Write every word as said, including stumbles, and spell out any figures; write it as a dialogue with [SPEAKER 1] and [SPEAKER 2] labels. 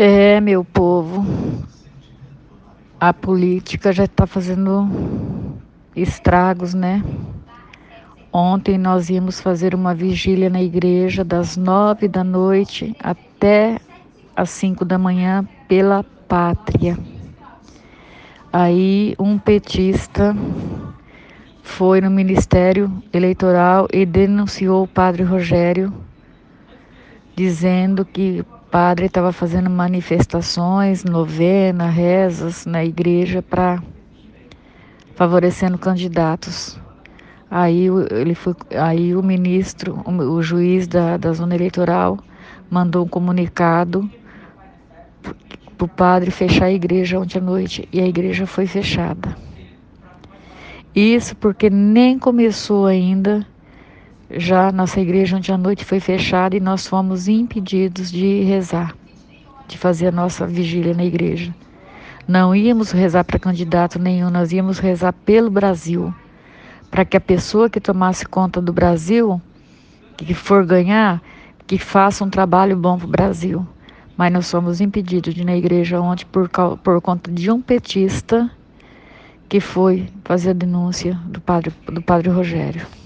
[SPEAKER 1] É, meu povo, a política já está fazendo estragos, né? Ontem nós íamos fazer uma vigília na igreja das nove da noite até às cinco da manhã pela pátria. Aí um petista foi no Ministério Eleitoral e denunciou o padre Rogério, dizendo que o padre estava fazendo manifestações, novena, rezas na igreja para favorecendo candidatos. Aí ele foi, aí o ministro, o, o juiz da, da zona eleitoral mandou um comunicado para o padre fechar a igreja ontem à noite e a igreja foi fechada. Isso porque nem começou ainda, já nossa igreja ontem à noite foi fechada e nós fomos impedidos de rezar, de fazer a nossa vigília na igreja. Não íamos rezar para candidato nenhum, nós íamos rezar pelo Brasil, para que a pessoa que tomasse conta do Brasil, que for ganhar, que faça um trabalho bom para o Brasil. Mas nós fomos impedidos de ir na igreja ontem por, por conta de um petista que foi fazer a denúncia do padre, do padre Rogério.